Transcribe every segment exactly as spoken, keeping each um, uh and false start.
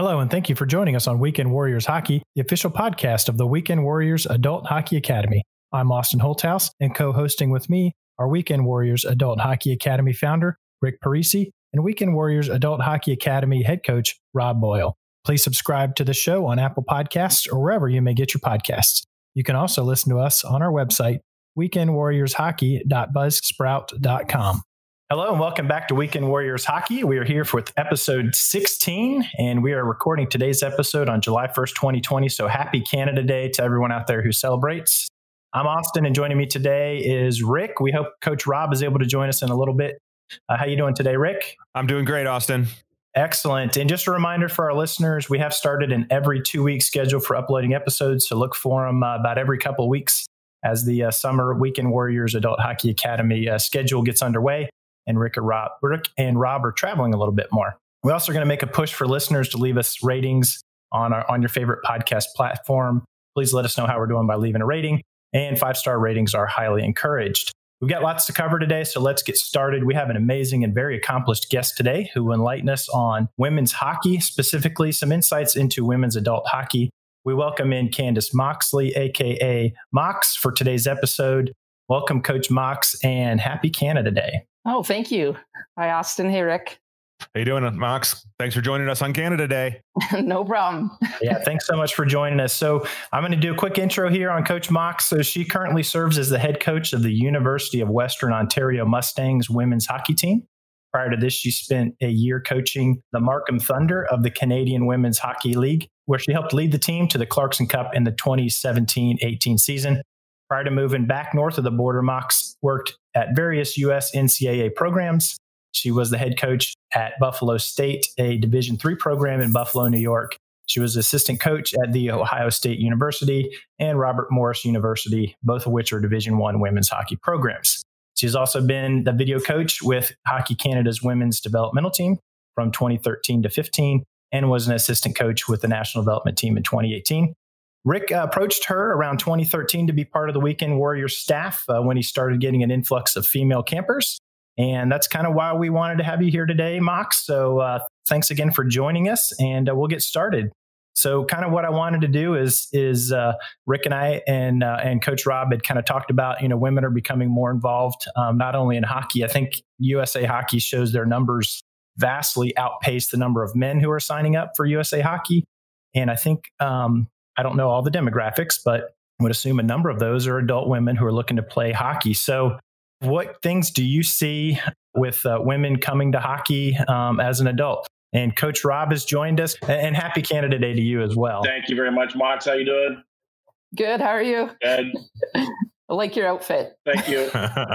Hello, and thank you for joining us on Weekend Warriors Hockey, the official podcast of the Weekend Warriors Adult Hockey Academy. I'm Austin Holthouse, and co-hosting with me are Weekend Warriors Adult Hockey Academy founder Rick Parisi and Weekend Warriors Adult Hockey Academy head coach Rob Boyle. Please subscribe to the show on Apple Podcasts or wherever you may get your podcasts. You can also listen to us on our website, weekend warriors hockey dot buzzsprout dot com. Hello and welcome back to Weekend Warriors Hockey. We are here for episode sixteen, and we are recording today's episode on July first, twenty twenty. So happy Canada Day to everyone out there who celebrates. I'm Austin, and joining me today is Rick. We hope Coach Rob is able to join us in a little bit. Uh, how you doing today, Rick? I'm doing great, Austin. Excellent. And just a reminder for our listeners, we have started an every two-week schedule for uploading episodes, so look for them uh, about every couple of weeks as the uh, summer Weekend Warriors Adult Hockey Academy uh, schedule gets underway. And Rick, and Rob, Rick and Rob are traveling a little bit more. We're also going to make a push for listeners to leave us ratings on our on your favorite podcast platform. Please let us know how we're doing by leaving a rating, and five-star ratings are highly encouraged. We've got lots to cover today, so let's get started. We have an amazing and very accomplished guest today who will enlighten us on women's hockey, specifically some insights into women's adult hockey. We welcome in Candace Moxley, a k a. Mox, for today's episode. Welcome, Coach Mox, and happy Canada Day. Oh, thank you. Hi, Austin. Hey, Rick. How you doing, Mox? Thanks for joining us on Canada Day. No problem. Yeah, thanks so much for joining us. So I'm going to do a quick intro here on Coach Mox. So she currently serves as the head coach of the University of Western Ontario Mustangs women's hockey team. Prior to this, she spent a year coaching the Markham Thunder of the Canadian Women's Hockey League, where she helped lead the team to the Clarkson Cup in the twenty seventeen eighteen season. Prior to moving back north of the border, Mox worked at various U S N C double A programs. She was the head coach at Buffalo State, a Division three program in Buffalo, New York. She was assistant coach at The Ohio State University and Robert Morris University, both of which are Division one women's hockey programs. She's also been the video coach with Hockey Canada's women's developmental team from twenty thirteen to fifteen and was an assistant coach with the national development team in twenty eighteen. Rick uh, approached her around twenty thirteen to be part of the Weekend Warriors staff uh, when he started getting an influx of female campers. And that's kind of why we wanted to have you here today, Mox. So uh, thanks again for joining us, and uh, we'll get started. So kind of what I wanted to do is, is uh, Rick and I and uh, and Coach Rob had kind of talked about, you know, women are becoming more involved, um, not only in hockey. I think U S A Hockey shows their numbers vastly outpace the number of men who are signing up for U S A Hockey. And I think... Um, I don't know all the demographics, but I would assume a number of those are adult women who are looking to play hockey. So what things do you see with uh, women coming to hockey um, as an adult? And Coach Rob has joined us, and happy Canada Day to you as well. Thank you very much, Mox. How you doing? Good. How are you? Good. I like your outfit. Thank you.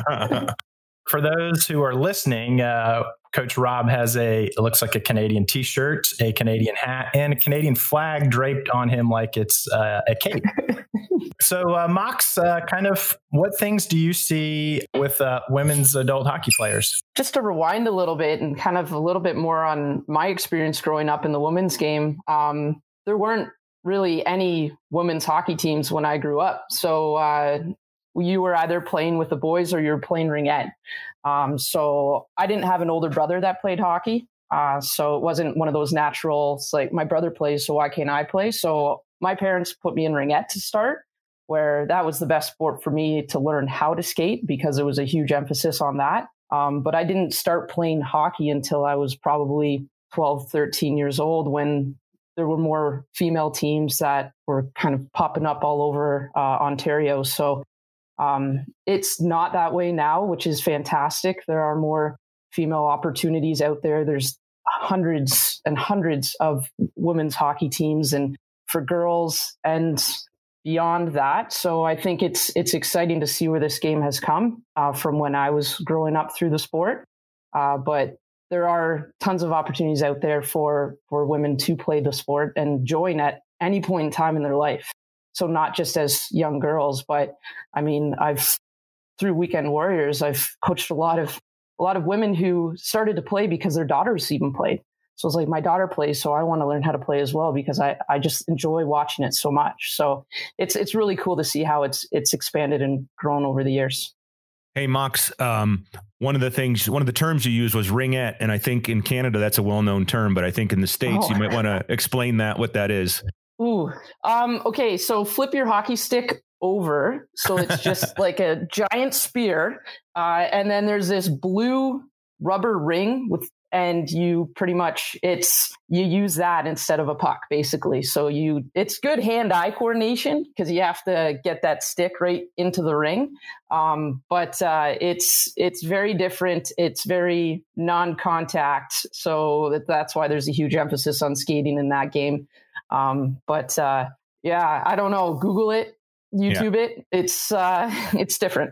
For those who are listening, uh, Coach Rob has a, it looks like a Canadian t-shirt, a Canadian hat, and a Canadian flag draped on him like it's uh, a cape. So, uh, Mox, uh, kind of what things do you see with uh, women's adult hockey players? Just to rewind a little bit and kind of a little bit more on my experience growing up in the women's game, um, there weren't really any women's hockey teams when I grew up. So uh, you were either playing with the boys or you were playing ringette. Um, so I didn't have an older brother that played hockey. Uh, so it wasn't one of those natural, it's like my brother plays, so why can't I play? So my parents put me in ringette to start, where that was the best sport for me to learn how to skate because it was a huge emphasis on that. Um, but I didn't start playing hockey until I was probably twelve, thirteen years old, when there were more female teams that were kind of popping up all over uh, Ontario. So Um, it's not that way now, which is fantastic. There are more female opportunities out there. There's hundreds and hundreds of women's hockey teams, and for girls and beyond that. So I think it's it's exciting to see where this game has come uh, from when I was growing up through the sport. Uh, but there are tons of opportunities out there for for women to play the sport and join at any point in time in their life. So not just as young girls, but I mean, I've through Weekend Warriors, I've coached a lot of a lot of women who started to play because their daughters even played. So it's like, my daughter plays, so I want to learn how to play as well because I, I just enjoy watching it so much. So it's it's really cool to see how it's it's expanded and grown over the years. Hey, Mox, um, one of the things, one of the terms you used was ringette. And I think in Canada, that's a well-known term, but I think in the States, Oh. you might want to explain that, what that is. Ooh. Um, okay. So flip your hockey stick over. So it's just like a giant spear. Uh, and then there's this blue rubber ring with, and you pretty much, it's, you use that instead of a puck, basically. So you, it's good hand-eye coordination because you have to get that stick right into the ring. Um, but uh, it's, it's very different. It's very non-contact. So that's why there's a huge emphasis on skating in that game. Um, but uh, yeah, I don't know. Google it, YouTube yeah. it. It's, uh, it's different.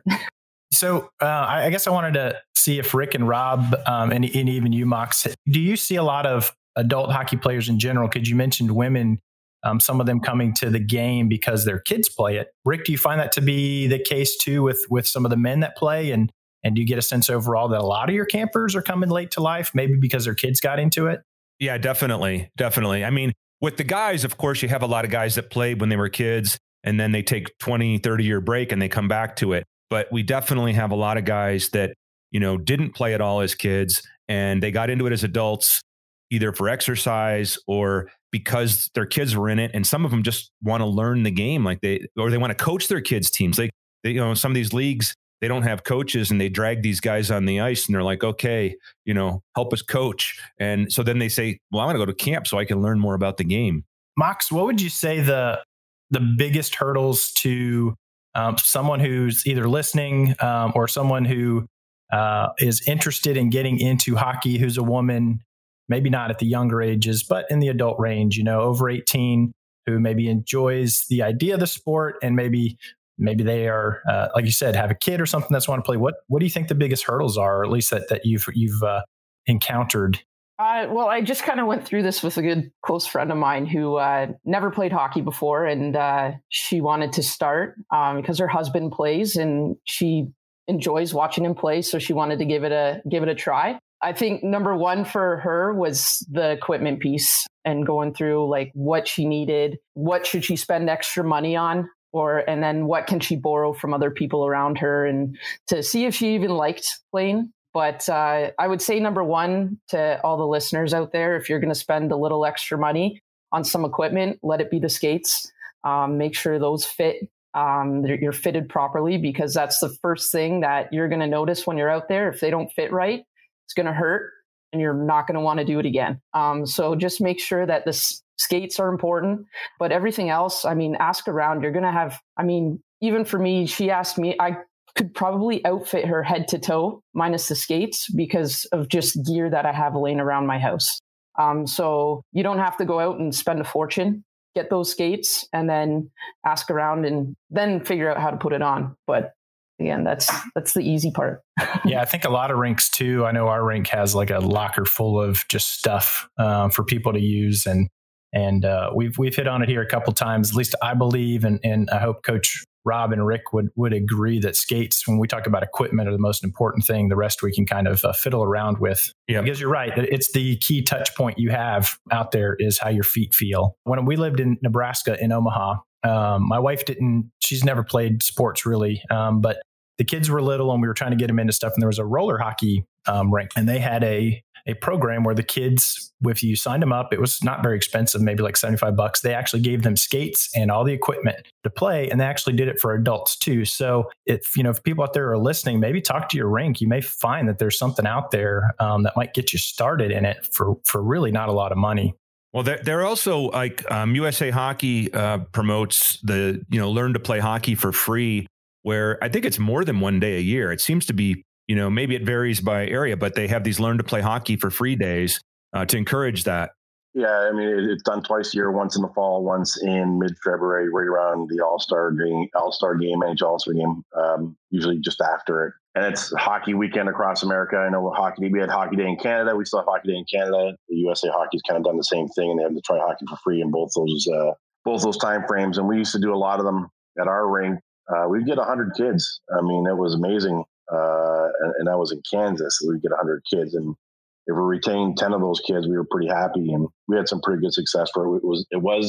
So uh, I guess I wanted to see if Rick and Rob um, and, and even you, Mox, do you see a lot of adult hockey players in general? Because you mentioned women, um, some of them coming to the game because their kids play it. Rick, do you find that to be the case too with with some of the men that play? And and do you get a sense overall that a lot of your campers are coming late to life, maybe because their kids got into it? Yeah, definitely. Definitely. I mean, with the guys, of course, you have a lot of guys that played when they were kids and then they take twenty, thirty year break and they come back to it. But we definitely have a lot of guys that, you know, didn't play at all as kids and they got into it as adults, either for exercise or because their kids were in it. And some of them just want to learn the game like they, or they want to coach their kids' teams. Like, they, you know, some of these leagues, they don't have coaches and they drag these guys on the ice and they're like, okay, you know, help us coach. And so then they say, well, I want to go to camp so I can learn more about the game. Mox, what would you say the the biggest hurdles to Um, someone who's either listening um, or someone who uh, is interested in getting into hockey, who's a woman, maybe not at the younger ages, but in the adult range, you know, over eighteen, who maybe enjoys the idea of the sport and maybe maybe they are, uh, like you said, have a kid or something that's want to play. What what do you think the biggest hurdles are, or at least that, that you've you've uh, encountered? Uh, well, I just kind of went through this with a good close friend of mine who uh, never played hockey before, and uh, she wanted to start um, because her husband plays, and she enjoys watching him play, so she wanted to give it a give it a try. I think number one for her was the equipment piece and going through like what she needed, what should she spend extra money on, or and then what can she borrow from other people around her, and to see if she even liked playing. But uh, I would say number one to all the listeners out there, if you're going to spend a little extra money on some equipment, let it be the skates. Um, make sure those fit, um, you're fitted properly, because that's the first thing that you're going to notice when you're out there. If they don't fit right, it's going to hurt and you're not going to want to do it again. Um, so just make sure that the s- skates are important, but everything else, I mean, ask around. You're going to have, I mean, even for me, she asked me, I could probably outfit her head to toe minus the skates because of just gear that I have laying around my house. Um, so you don't have to go out and spend a fortune, get those skates and then ask around and then figure out how to put it on. But again, that's, that's the easy part. Yeah. I think a lot of rinks too. I know our rink has like a locker full of just stuff uh, for people to use. And, and uh, we've, we've hit on it here a couple times, at least I believe. And, and I hope Coach Rob and Rick would would agree that skates, when we talk about equipment, are the most important thing. The rest we can kind of uh, fiddle around with. Yeah. Because you're right. It's the key touch point you have out there is how your feet feel. When we lived in Nebraska in Omaha, um, my wife didn't, she's never played sports really, um, but the kids were little and we were trying to get them into stuff. And there was a roller hockey um, rink and they had a a program where the kids, if you signed them up, it was not very expensive, maybe like seventy-five bucks. They actually gave them skates and all the equipment to play. And they actually did it for adults too. So if, you know, if people out there are listening, maybe talk to your rink. You may find that there's something out there um, that might get you started in it for, for really not a lot of money. Well, they're, they're also like um, U S A Hockey uh, promotes the, you know, learn to play hockey for free, where I think it's more than one day a year. It seems to be, you know, maybe it varies by area, but they have these learn to play hockey for free days uh, to encourage that. Yeah, I mean, it's done twice a year, once in the fall, once in mid-February, right around the All-Star game, All-Star game, N H L All-Star game, um, usually just after it. And it's hockey weekend across America. I know hockey, we had Hockey Day in Canada. We still have Hockey Day in Canada. The U S A Hockey's kind of done the same thing, and they have to try hockey for free in both those uh, both those time frames. And we used to do a lot of them at our rink. Uh, we'd get one hundred kids. I mean, it was amazing. Uh, and, and that was in Kansas. We'd get one hundred kids. And if we retained ten of those kids, we were pretty happy. And we had some pretty good success for it. It was, it was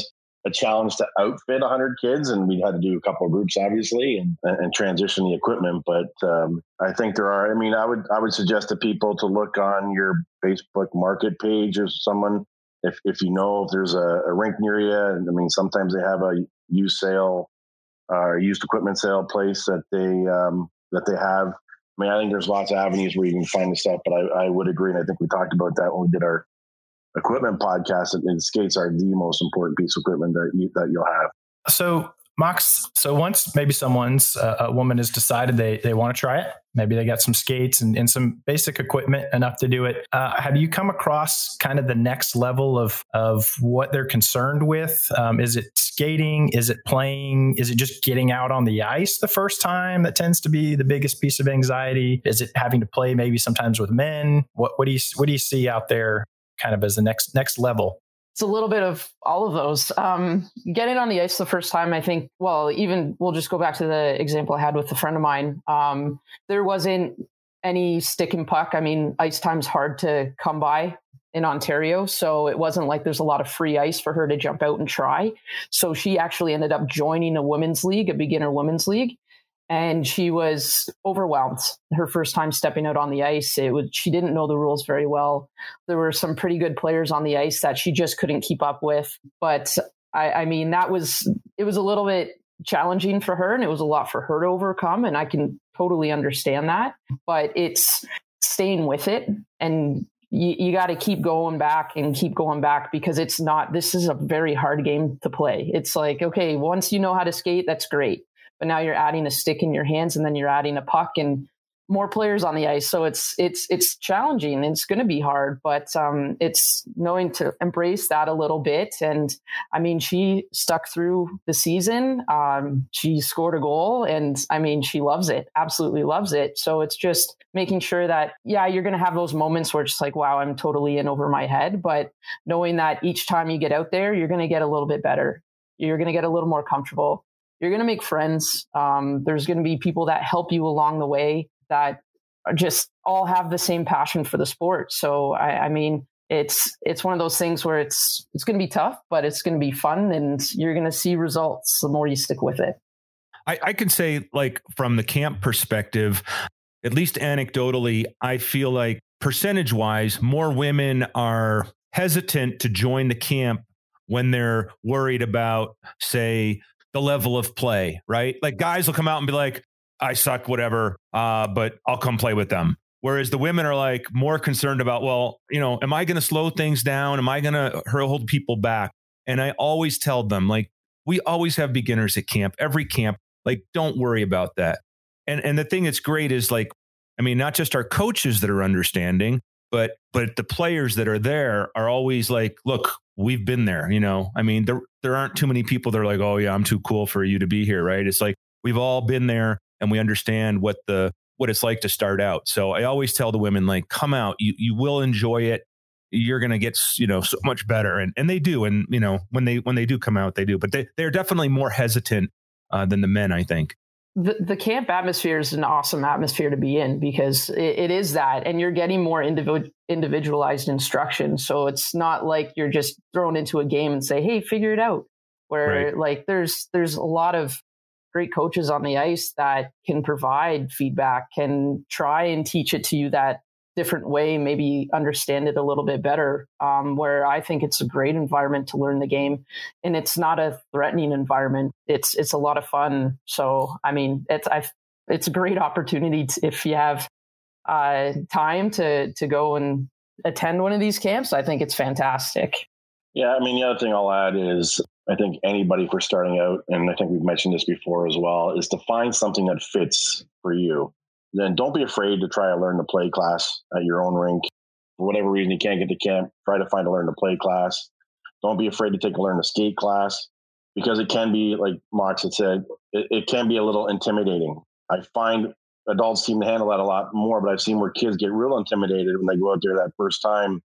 a challenge to outfit one hundred kids, and we had to do a couple of groups, obviously, and, and transition the equipment. But um, I think there are. I mean, I would I would suggest to people to look on your Facebook Market page or someone if if you know if there's a, a rink near you. And I mean, sometimes they have a used sale or uh, used equipment sale place that they um, that they have. I mean, I think there's lots of avenues where you can find the stuff, but I, I would agree. And I think we talked about that when we did our equipment podcast, and skates are the most important piece of equipment that, you, that you'll have. So Mox, so once maybe someone's, uh, a woman has decided they, they want to try it, maybe they got some skates and, and some basic equipment enough to do it. Uh, have you come across kind of the next level of, of what they're concerned with? Um, is it skating? Is it playing? Is it just getting out on the ice the first time that tends to be the biggest piece of anxiety? Is it having to play maybe sometimes with men? What, what do you, what do you see out there kind of as the next, next level? It's a little bit of all of those. Um, getting on the ice the first time, I think, well, even we'll just go back to the example I had with a friend of mine. Um, there wasn't any stick and puck. I mean, ice time's hard to come by in Ontario. So it wasn't like there's a lot of free ice for her to jump out and try. So she actually ended up joining a women's league, a beginner women's league. And she was overwhelmed her first time stepping out on the ice. It was, she didn't know the rules very well. There were some pretty good players on the ice that she just couldn't keep up with. But I, I mean, that was, it was a little bit challenging for her, and it was a lot for her to overcome. And I can totally understand that, but it's staying with it. And you, you got to keep going back and keep going back, because it's not, this is a very hard game to play. It's like, okay, once you know how to skate, that's great. But now you're adding a stick in your hands, and then you're adding a puck and more players on the ice. So it's it's it's challenging. It's going to be hard, but um, it's knowing to embrace that a little bit. And I mean, she stuck through the season. Um, she scored a goal, and I mean, she loves it, absolutely loves it. So it's just making sure that, yeah, you're going to have those moments where it's like, wow, I'm totally in over my head. But knowing that each time you get out there, you're going to get a little bit better. You're going to get a little more comfortable. You're going to make friends. Um, there's going to be people that help you along the way that are just all have the same passion for the sport. So, I, I mean, it's it's one of those things where it's it's going to be tough, but it's going to be fun, and you're going to see results the more you stick with it. I, I can say, like, from the camp perspective, at least anecdotally, I feel like percentage-wise, more women are hesitant to join the camp when they're worried about, say, the level of play, right? Like, guys will come out and be like, I suck, whatever, uh, but I'll come play with them. Whereas the women are like more concerned about, well, you know, am I going to slow things down? Am I going to hold people back? And I always tell them, like, we always have beginners at camp, every camp, like, don't worry about that. And and the thing that's great is, like, I mean, not just our coaches that are understanding, but but the players that are there are always like, look, we've been there, you know. I mean, there there aren't too many people that are like, oh yeah, I'm too cool for you to be here, right? It's like, we've all been there, and we understand what the what it's like to start out. So I always tell the women, like, come out, you you will enjoy it. You're going to get, you know, so much better. And and they do. And, you know, when they when they do come out, they do. But they, they're definitely more hesitant uh, than the men, I think. The, the camp atmosphere is an awesome atmosphere to be in, because it, it is that, and you're getting more individual, individualized instruction. So it's not like you're just thrown into a game and say, hey, figure it out. Where right. like there's there's a lot of great coaches on the ice that can provide feedback, can try and teach it to you that different way, maybe understand it a little bit better, um, where I think it's a great environment to learn the game. And it's not a threatening environment. It's it's a lot of fun. So, I mean, it's I've, it's a great opportunity to, if you have uh, time to to go and attend one of these camps. I think it's fantastic. Yeah, I mean, the other thing I'll add is, I think anybody for starting out, and I think we've mentioned this before as well, is to find something that fits for you. Then don't be afraid to try to learn the play class at your own rink. For whatever reason you can't get to camp, try to find a learn the play class. Don't be afraid to take a learn the skate class, because it can be, like Mox had said, it, it can be a little intimidating. I find adults seem to handle that a lot more, but I've seen where kids get real intimidated when they go out there that first time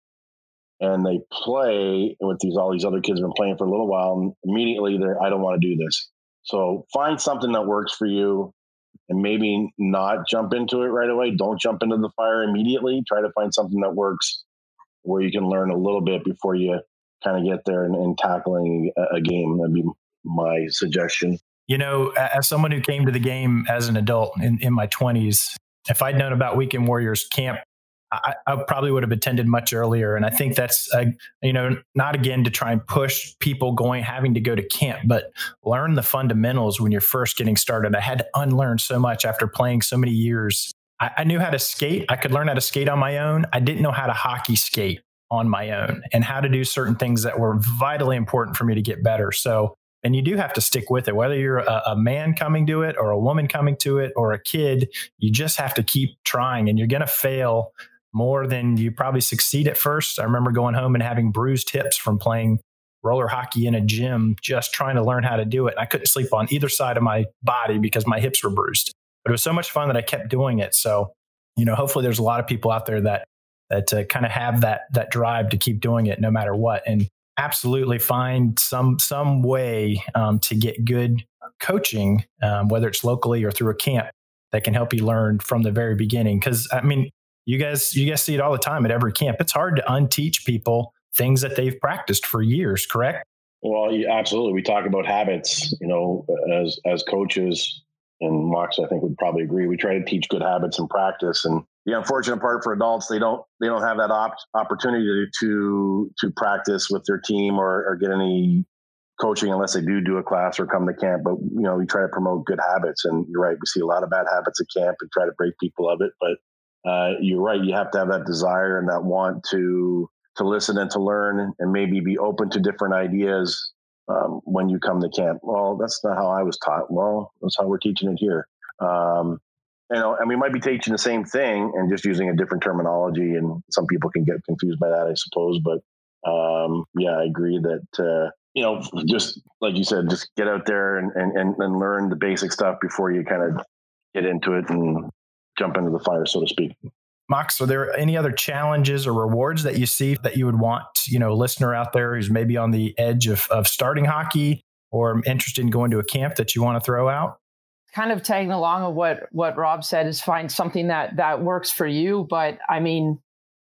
and they play with these all these other kids who've been playing for a little while, and immediately they're, I don't want to do this. So find something that works for you. And maybe not jump into it right away. Don't jump into the fire immediately. Try to find something that works where you can learn a little bit before you kind of get there and, and tackling a, a game. That'd be my suggestion. You know, as someone who came to the game as an adult in, in my twenties, if I'd known about Weekend Warriors camp, I, I probably would have attended much earlier. And I think that's, uh, you know, not again to try and push people going, having to go to camp, but learn the fundamentals when you're first getting started. I had to unlearn so much after playing so many years. I, I knew how to skate. I could learn how to skate on my own. I didn't know how to hockey skate on my own and how to do certain things that were vitally important for me to get better. So, and you do have to stick with it, whether you're a, a man coming to it or a woman coming to it or a kid, you just have to keep trying, and you're going to fail more than you probably succeed at first. I remember going home and having bruised hips from playing roller hockey in a gym, just trying to learn how to do it. I couldn't sleep on either side of my body because my hips were bruised, but it was so much fun that I kept doing it. So, you know, hopefully there's a lot of people out there that, that uh, kind of have that, that drive to keep doing it no matter what. And absolutely find some some way um, to get good coaching, um, whether it's locally or through a camp that can help you learn from the very beginning. Because I mean, you guys you guys see it all the time at every camp. It's hard to unteach people things that they've practiced for years. Correct? Well, yeah, absolutely. We talk about habits. You know, as as coaches, and Mox, I think would probably agree. We try to teach good habits in practice, and the unfortunate part for adults, they don't they don't have that op- opportunity to to practice with their team or, or get any coaching unless they do do a class or come to camp. But you know, we try to promote good habits, and you're right. We see a lot of bad habits at camp and try to break people of it. But uh, you're right. You have to have that desire and that want to to listen and to learn, and maybe be open to different ideas um, when you come to camp. Well, that's not how I was taught. Well, that's how we're teaching it here. Um, You know, and we might be teaching the same thing and just using a different terminology, and some people can get confused by that, I suppose. But um, yeah, I agree that uh, you know, just like you said, just get out there and, and and learn the basic stuff before you kind of get into it and jump into the fire, so to speak. Mox, are there any other challenges or rewards that you see that you would want, you know, a listener out there who's maybe on the edge of of starting hockey or interested in going to a camp that you want to throw out? Kind of tagging along of what what Rob said is find something that that works for you. But I mean,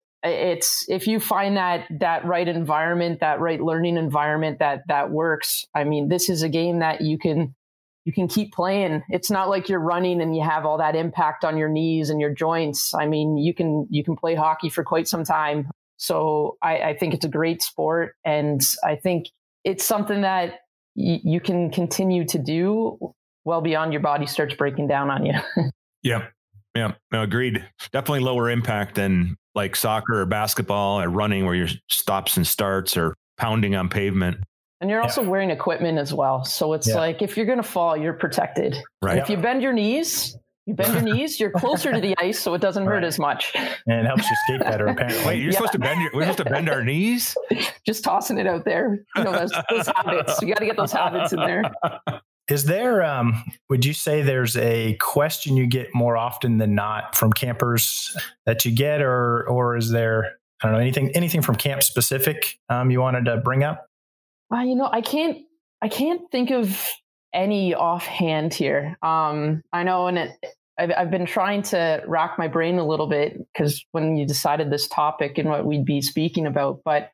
it's if you find that that right environment, that right learning environment that that works. I mean, this is a game that you can you can keep playing. It's not like you're running and you have all that impact on your knees and your joints. I mean, you can you can play hockey for quite some time. So I, I think it's a great sport, and I think it's something that y- you can continue to do well beyond your body starts breaking down on you. Yeah. Yeah. No, agreed. Definitely lower impact than like soccer or basketball or running where you're stops and starts or pounding on pavement. And you're also yeah. wearing equipment as well. So it's yeah. like, if you're going to fall, you're protected. Right. If you bend your knees, you bend your knees, you're closer to the ice, so it doesn't hurt right. as much. And it helps you skate better, apparently. Wait, you're yeah. supposed to bend your, we're supposed to bend our knees? Just tossing it out there. You know, those, those habits. You got to get those habits in there. Is there, um, would you say there's a question you get more often than not from campers that you get, or or is there, I don't know, anything anything from camp specific um, you wanted to bring up? Uh, you know, I can't, I can't think of any offhand here. Um, I know, and it, I've, I've been trying to rack my brain a little bit because when you decided this topic and what we'd be speaking about, but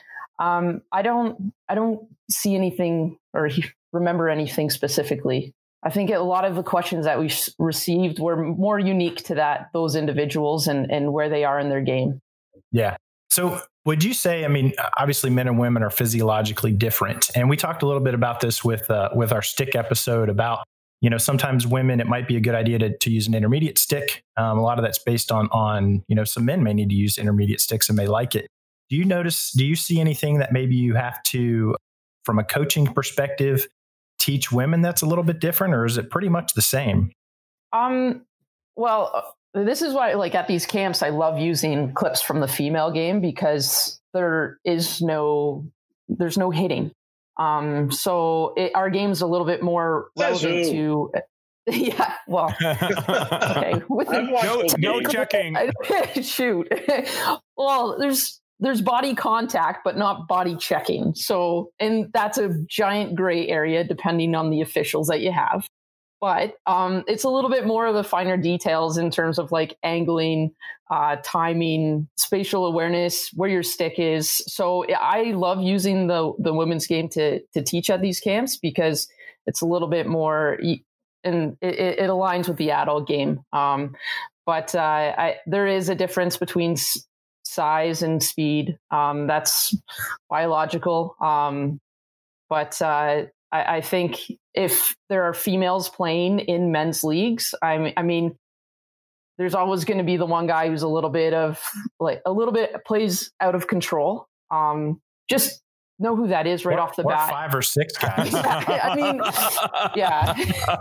um, I don't, I don't see anything or remember anything specifically. I think a lot of the questions that we received were more unique to that, those individuals and, and where they are in their game. Yeah. So would you say, I mean, obviously men and women are physiologically different. And we talked a little bit about this with, uh, with our stick episode about, you know, sometimes women, it might be a good idea to, to use an intermediate stick. Um, a lot of that's based on, on, you know, some men may need to use intermediate sticks and may like it. Do you notice, do you see anything that maybe you have to, from a coaching perspective, teach women that's a little bit different, or is it pretty much the same? Um, well, this is why, like at these camps, I love using clips from the female game because there is no, there's no hitting. Um, so it, our game's a little bit more relevant to, yeah, well, okay. With the, no, no checking. Shoot. Well, there's, There's body contact, but not body checking. So, and that's a giant gray area depending on the officials that you have. but um, it's a little bit more of the finer details in terms of like angling, uh, timing, spatial awareness, where your stick is. So I love using the the women's game to to teach at these camps because it's a little bit more, and it, it aligns with the adult game. Um, but uh, I, there is a difference between s- size and speed. Um, that's biological. Um, but uh, I, I think if there are females playing in men's leagues, I mean, I mean, there's always going to be the one guy who's a little bit of like a little bit plays out of control. Um, just know who that is right or, off the or bat. Five or six guys. Yeah, I mean, yeah.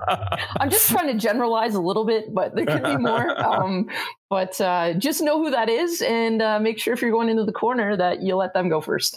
I'm just trying to generalize a little bit, but there could be more. Um, but uh, just know who that is, and uh, make sure if you're going into the corner that you let them go first.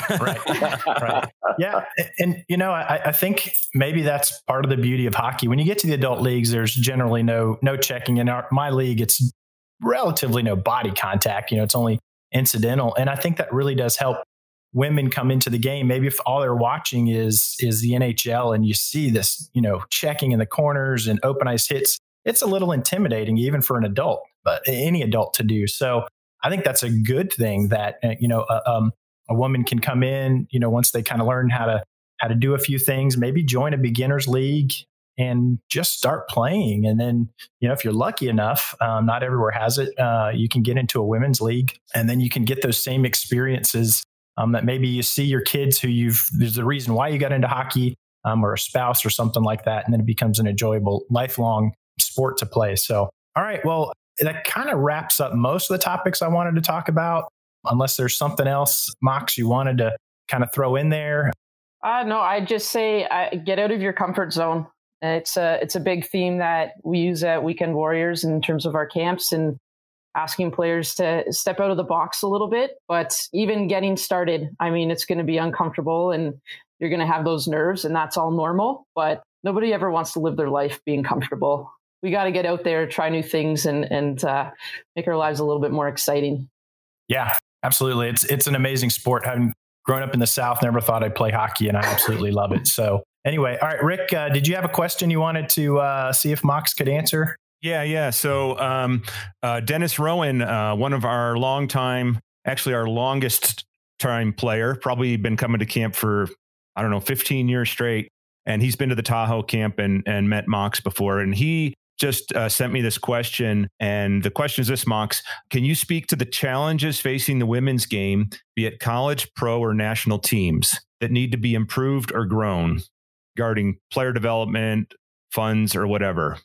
Right. Right. Yeah. And, and you know, I, I think maybe that's part of the beauty of hockey. When you get to the adult leagues, there's generally no no checking. In our, my league, it's relatively no body contact. You know, it's only incidental, and I think that really does help women come into the game. Maybe if all they're watching is is the N H L and you see this, you know, checking in the corners and open ice hits, it's a little intimidating even for an adult, but any adult to do. So I think that's a good thing that, you know, uh, um, a woman can come in, you know, once they kind of learn how to how to do a few things, maybe join a beginner's league and just start playing. And then, you know, if you're lucky enough, um, not everywhere has it, uh, you can get into a women's league, and then you can get those same experiences Um, that maybe you see your kids who you've, there's a reason why you got into hockey, um, or a spouse or something like that. And then it becomes an enjoyable lifelong sport to play. So, all right, well, that kind of wraps up most of the topics I wanted to talk about, unless there's something else, Mox, you wanted to kind of throw in there. Uh, no, I just say uh, get out of your comfort zone. It's a, it's a big theme that we use at Weekend Warriors in terms of our camps, and asking players to step out of the box a little bit. But even getting started, I mean, it's going to be uncomfortable and you're going to have those nerves, and that's all normal. But nobody ever wants to live their life being comfortable. We got to get out there, try new things, and and uh, make our lives a little bit more exciting. Yeah, absolutely. It's it's an amazing sport. Having grown up in the South, never thought I'd play hockey, and I absolutely love it. So anyway, all right, Rick, uh, did you have a question you wanted to uh, see if Mox could answer? Yeah, yeah. So um, uh, Dennis Rowan, uh, one of our longtime, actually our longest time player, probably been coming to camp for, I don't know, fifteen years straight. And he's been to the Tahoe camp and, and met Mox before. And he just uh, sent me this question. And the question is this, Mox: can you speak to the challenges facing the women's game, be it college, pro, or national teams, that need to be improved or grown regarding player development, funds, or whatever?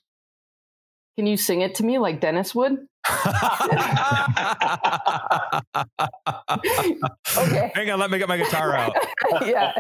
Can you sing it to me like Dennis would? Okay. Hang on, let me get my guitar out. Yeah.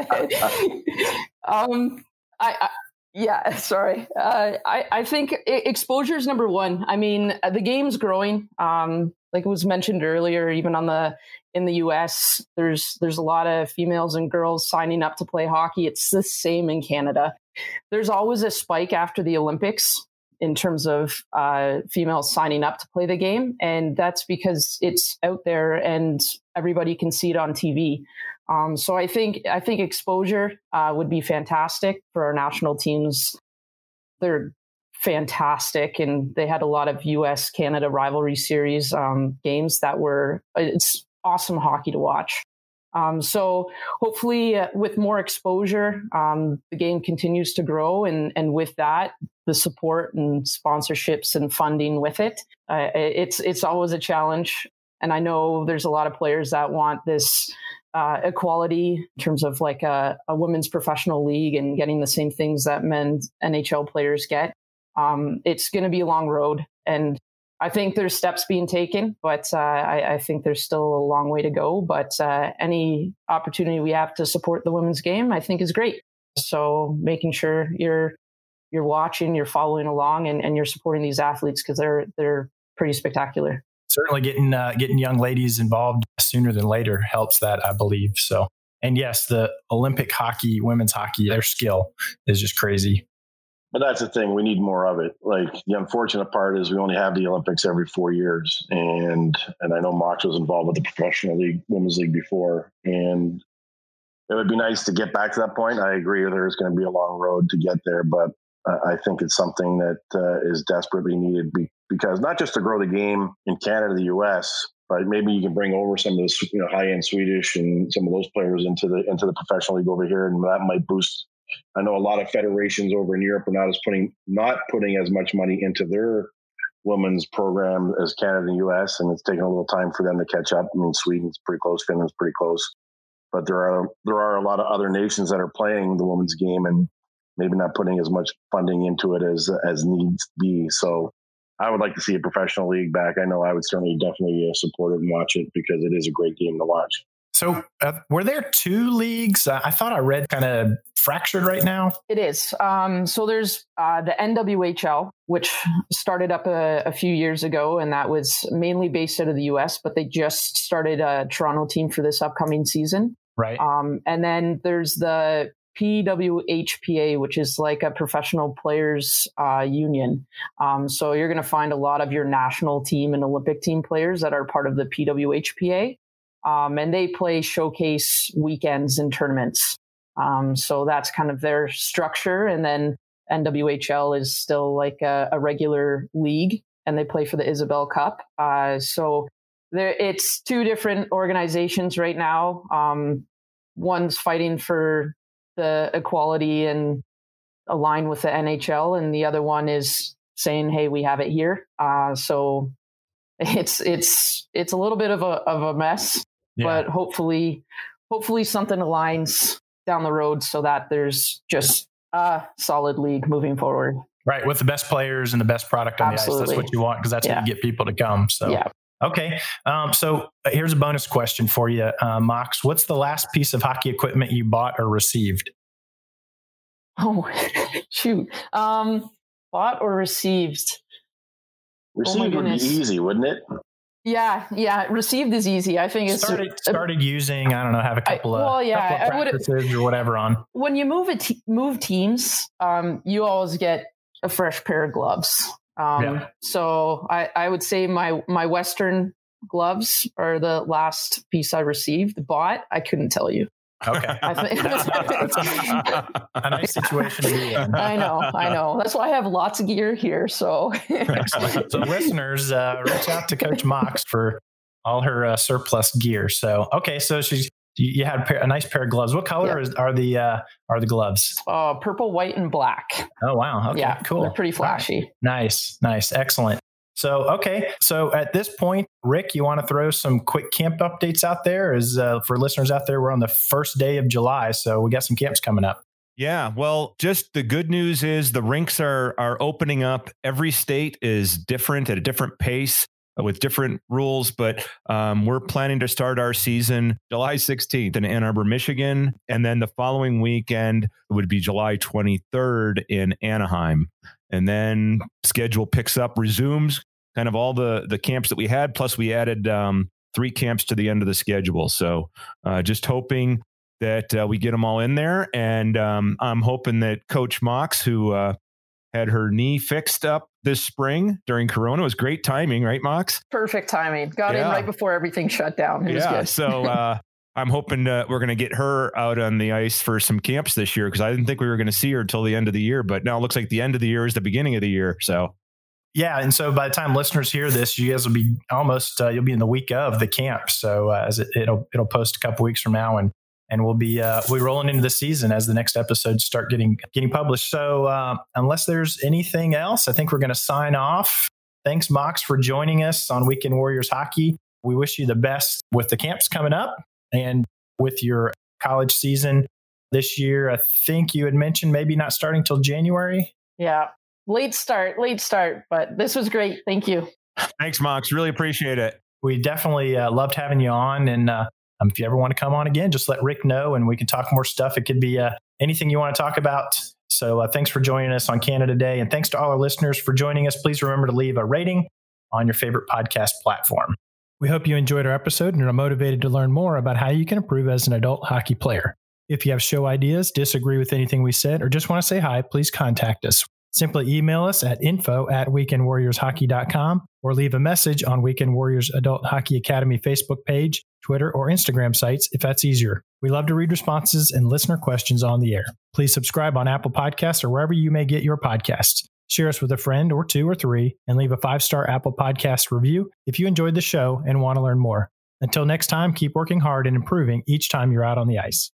um, I, I yeah, sorry. Uh, I I think exposure is number one. I mean, the game's growing. Um, like it was mentioned earlier, even on the in the U S, there's there's a lot of females and girls signing up to play hockey. It's the same in Canada. There's always a spike after the Olympics in terms of uh, females signing up to play the game. And that's because it's out there and everybody can see it on T V. Um, so I think I think exposure uh, would be fantastic for our national teams. They're fantastic, and they had a lot of U S Canada rivalry series um, games that were, it's awesome hockey to watch. Um, so hopefully uh, with more exposure, um, the game continues to grow, and, and with that, the support and sponsorships and funding with it. Uh, it's, it's always a challenge. And I know there's a lot of players that want this uh, equality in terms of like a, a women's professional league and getting the same things that men's N H L players get. Um, it's going to be a long road, and I think there's steps being taken, but uh, I, I think there's still a long way to go. But uh, any opportunity we have to support the women's game, I think is great. So making sure you're you're watching, you're following along, and, and you're supporting these athletes, because they're they're pretty spectacular. Certainly getting uh, getting young ladies involved sooner than later helps that, I believe. So, and yes, the Olympic hockey, women's hockey, their skill is just crazy. But that's the thing. We need more of it. Like, the unfortunate part is we only have the Olympics every four years. And and I know Mox was involved with the professional league, women's league before. And it would be nice to get back to that point. I agree there's going to be a long road to get there. But uh, I think it's something that uh, is desperately needed be- because not just to grow the game in Canada, the U S, but maybe you can bring over some of the you know high-end Swedish and some of those players into the into the professional league over here, and that might boost. I know a lot of federations over in Europe are not as putting not putting as much money into their women's program as Canada and U S, and it's taking a little time for them to catch up. I mean, Sweden's pretty close, Finland's pretty close, but there are there are a lot of other nations that are playing the women's game and maybe not putting as much funding into it as as needs be. So I would like to see a professional league back. I know I would certainly definitely uh, support it and watch it because it is a great game to watch. So uh, were there two leagues? Uh, I thought I read kind of fractured right now. It is. Um, so there's uh, the N W H L, which started up a, a few years ago, and that was mainly based out of the U S, but they just started a Toronto team for this upcoming season. Right. Um, and then there's the P W H P A, which is like a professional players uh, union. Um, so you're going to find a lot of your national team and Olympic team players that are part of the P W H P A. Um, and they play showcase weekends and tournaments. Um, so that's kind of their structure. And then N W H L is still like a, a regular league, and they play for the Isabel Cup. Uh, so there, it's two different organizations right now. Um, one's fighting for the equality and align with the N H L, and the other one is saying, "Hey, we have it here." Uh, so it's it's it's a little bit of a of a mess. Yeah. But hopefully, hopefully something aligns down the road so that there's just a solid league moving forward. Right. With the best players and the best product on Absolutely. the ice. That's what you want because that's yeah. how you get people to come. So, yeah. Okay. Um, so uh, here's a bonus question for you, uh, Mox. What's the last piece of hockey equipment you bought or received? Oh, shoot. Um, bought or received? Received oh would be easy, wouldn't it? Yeah, yeah. Received is easy. I think it's started started using. I don't know, have a couple I, well, of, yeah, couple of practices or whatever on. When you move a te- move teams, um, you always get a fresh pair of gloves. Um, yeah. So I, I would say my my Western gloves are the last piece I received. Bought, I couldn't tell you. Okay. I think that's, that's a, a nice situation to be in. I know, I know. That's why I have lots of gear here. So, excellent. So listeners, uh, reach out to Coach Mox for all her uh, surplus gear. So, okay. So she's, you had a, pair, a nice pair of gloves. What color yeah. is, are the, uh, are the gloves? Uh, purple, white, and black. Oh, wow. Okay, yeah, cool. They're pretty flashy. Right. Nice, nice. Excellent. So, okay. So at this point, Rick, you want to throw some quick camp updates out there? As uh, for listeners out there, we're on the first day of July, so we got some camps coming up. Yeah. Well, just the good news is the rinks are are opening up. Every state is different at a different pace with different rules, but um, we're planning to start our season July sixteenth in Ann Arbor, Michigan. And then the following weekend would be July twenty-third in Anaheim. And then schedule picks up, resumes kind of all the, the camps that we had. Plus we added um, three camps to the end of the schedule. So uh, just hoping that uh, we get them all in there. And um, I'm hoping that Coach Mox, who uh, had her knee fixed up this spring during Corona, was great timing, right, Mox? Perfect timing. Got yeah. in right before everything shut down. It yeah. was good. So uh, I'm hoping uh, we're going to get her out on the ice for some camps this year, because I didn't think we were going to see her until the end of the year. But now it looks like the end of the year is the beginning of the year. So. Yeah. And so by the time listeners hear this, you guys will be almost, uh, you'll be in the week of the camp. So uh, as it, it'll, it'll post a couple weeks from now, and, and we'll be, uh, we'll be rolling into the season as the next episodes start getting, getting published. So uh, unless there's anything else, I think we're going to sign off. Thanks, Mox, for joining us on Weekend Warriors Hockey. We wish you the best with the camps coming up and with your college season this year. I think you had mentioned maybe not starting till January. Yeah. Late start, late start, but this was great. Thank you. Thanks, Mox. Really appreciate it. We definitely uh, loved having you on. And uh, um, if you ever want to come on again, just let Rick know and we can talk more stuff. It could be uh, anything you want to talk about. So uh, thanks for joining us on Canada Day. And thanks to all our listeners for joining us. Please remember to leave a rating on your favorite podcast platform. We hope you enjoyed our episode and are motivated to learn more about how you can improve as an adult hockey player. If you have show ideas, disagree with anything we said, or just want to say hi, please contact us. Simply email us at info at weekend warriors hockey dot com or leave a message on Weekend Warriors Adult Hockey Academy Facebook page, Twitter, or Instagram sites if that's easier. We love to read responses and listener questions on the air. Please subscribe on Apple Podcasts or wherever you may get your podcasts. Share us with a friend or two or three, and leave a five-star Apple Podcast review if you enjoyed the show and want to learn more. Until next time, keep working hard and improving each time you're out on the ice.